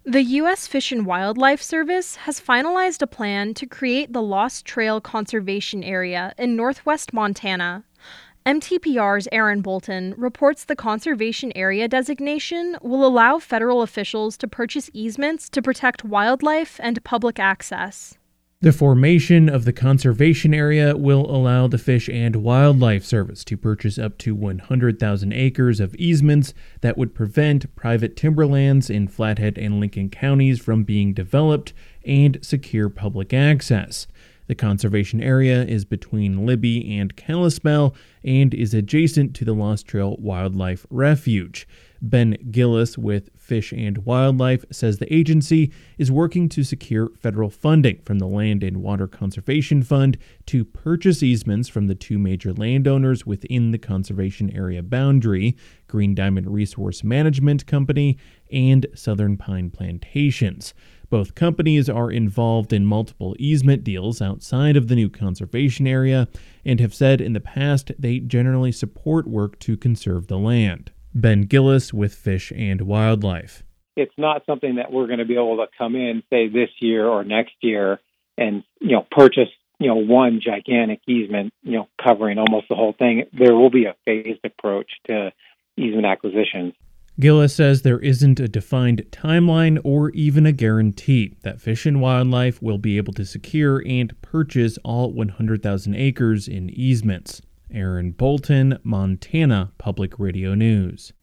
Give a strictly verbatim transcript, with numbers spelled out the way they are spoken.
The U S Fish and Wildlife Service has finalized a plan to create the Lost Trail Conservation Area in northwest Montana. M T P R's Aaron Bolton reports the conservation area designation will allow federal officials to purchase easements to protect wildlife and public access. The formation of the conservation area will allow the Fish and Wildlife Service to purchase up to one hundred thousand acres of easements that would prevent private timberlands in Flathead and Lincoln counties from being developed and secure public access. The conservation area is between Libby and Kalispell and is adjacent to the Lost Trail Wildlife Refuge. Ben Gillis with Fish and Wildlife says the agency is working to secure federal funding from the Land and Water Conservation Fund to purchase easements from the two major landowners within the conservation area boundary, Green Diamond Resource Management Company and Southern Pine Plantations. Both companies are involved in multiple easement deals outside of the new conservation area and have said in the past they generally support work to conserve the land. Ben Gillis with Fish and Wildlife. It's not something that we're going to be able to come in, say, this year or next year and, you know, purchase, you know, one gigantic easement, you know, covering almost the whole thing. There will be a phased approach to easement acquisitions. Gillis says there isn't a defined timeline or even a guarantee that Fish and Wildlife will be able to secure and purchase all one hundred thousand acres in easements. Aaron Bolton, Montana Public Radio News.